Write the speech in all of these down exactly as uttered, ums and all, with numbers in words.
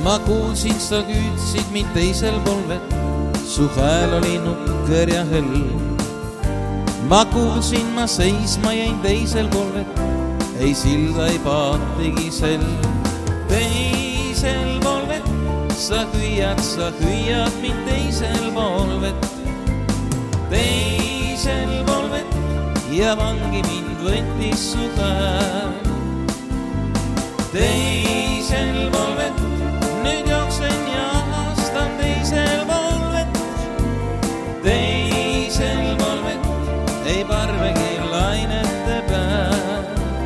Ma kuulsin, sa küüdsid mind teisel polvel, su hääl oli nukker ja hell. Ma kuulsin, ma seisma jäin teisel polvel, ei silda, ei paatigi sel. Teisel polvet, sa hüüad, sa hüüad mind teisel polvet. Teisel polvet ja vangi mind võttis su hääl. Teisel polvet, nüüd jooksen ja aastan teisel polvet. Teisel polvet, ei parvegi lainete peal.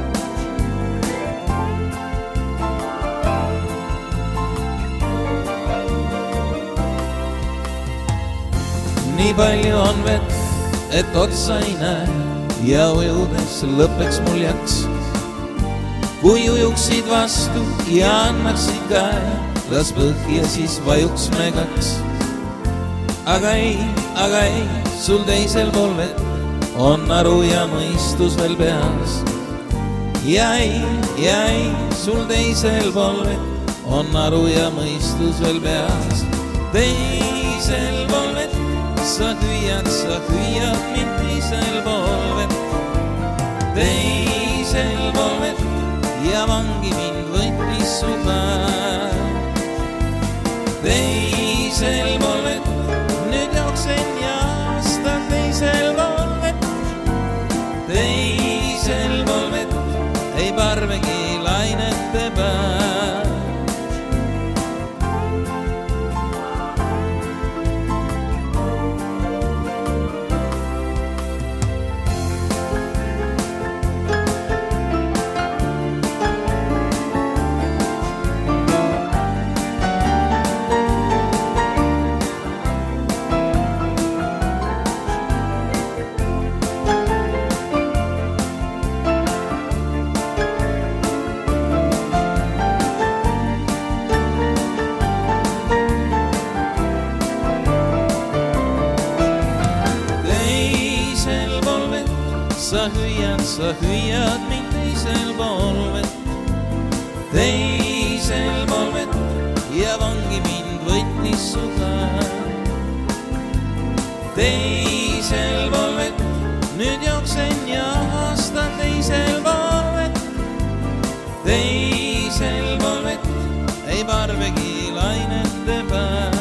Nii palju on vett, et otsa ei näe ja ujudes lõppeks mul jaks. Kui ujuksid vastu ja annaksid käe, las põhja siis vajuks me kaks. Aga ei, aga ei, sul teisel polvet on aru ja mõistus veel peas. Ja ei, ja ei, sul teisel polvet on aru ja mõistus veel peas. Teisel polvet, sa hüüad, sa hüüad mind teisel polvet. Teisel polvet ja vangi mind võttis su hääl. Teisel polvet, nüüd jooksen ja aastan teisel polvet. Teisel polvet, ei parvegi lainete peal. Sa hüüad, sa hüüad mind teisel polvet. Teisel polvet ja vangi mind võttis su hääl. Teisel polvet, nüüd jooksen ja aastan teisel polvet. Teisel polvet, ei parvegi lainete peal.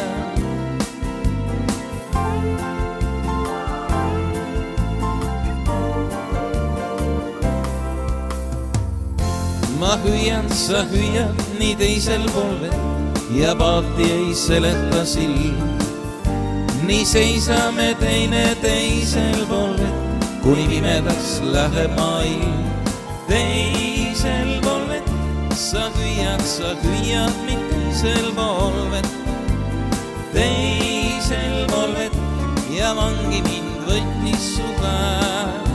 Ma hüüan, sa hüüad nii teisel polvel ja paati ei seleta silm. Nii seisame teine teisel polvel, kuni pimedaks läheb maailm. Teisel polvel, sa hüüad, sa hüüad mind teisel polvel. Teisel polvel ja vangi mind võttis su hääl.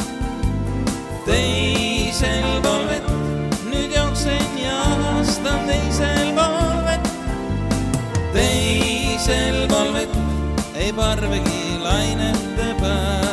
Teisel polvel, nüüd jooksen ja aastan teisel polvet. Teisel polvet, ei parvegi lainete peal.